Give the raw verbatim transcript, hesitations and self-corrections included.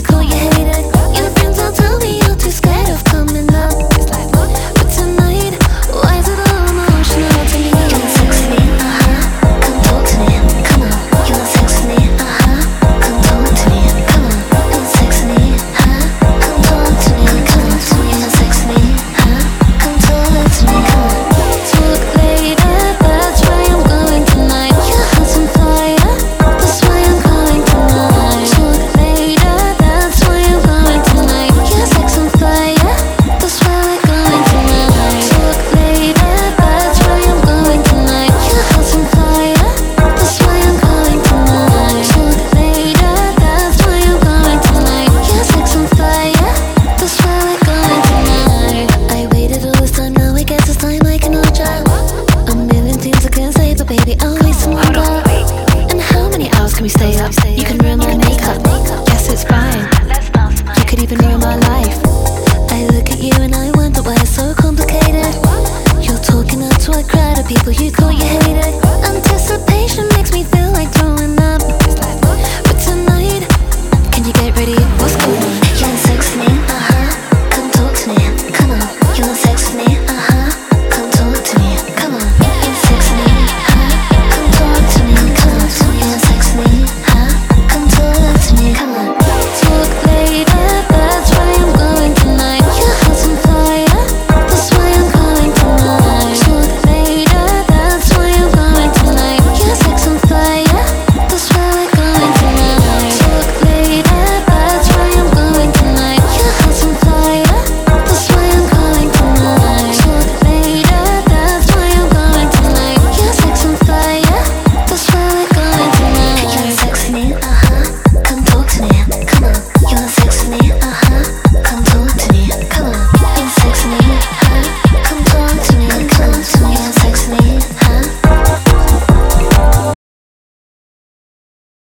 call you hated. Your friends all tell me you're too scared of coming up. But tonight, why is it all emotional to me? You wanna sex me? Uh-huh. Come talk to me. Come on. You wanna sex me? Uh-huh. Come talk to me. Come on. You wanna sex me? Huh? Come talk to me. Come on. You wanna sex me? Huh? Come talk to me. Come on. Talk later. That's why I'm going tonight. Your heart's on fire. That's why I'm going tonight. Talk later. That's why I'm going tonight. Your sex on fire. That's why we're going tonight. Talk later. That's why I'm going tonight. Your heart's on fire. That's why I'm going tonight. Talk later. That's why I'm going tonight. Your sex on fire. That's why we're going tonight. I waited all this time, now I guess it's time I can hold ya. A million things I can say, but baby, I'll wait some longer. And how many hours can we stay up? You can ruin my makeup. Yes, it's fine. You could even ruin my life. I look at you and I wonder why it's so complicated. You're talking out to a crowd of people you call your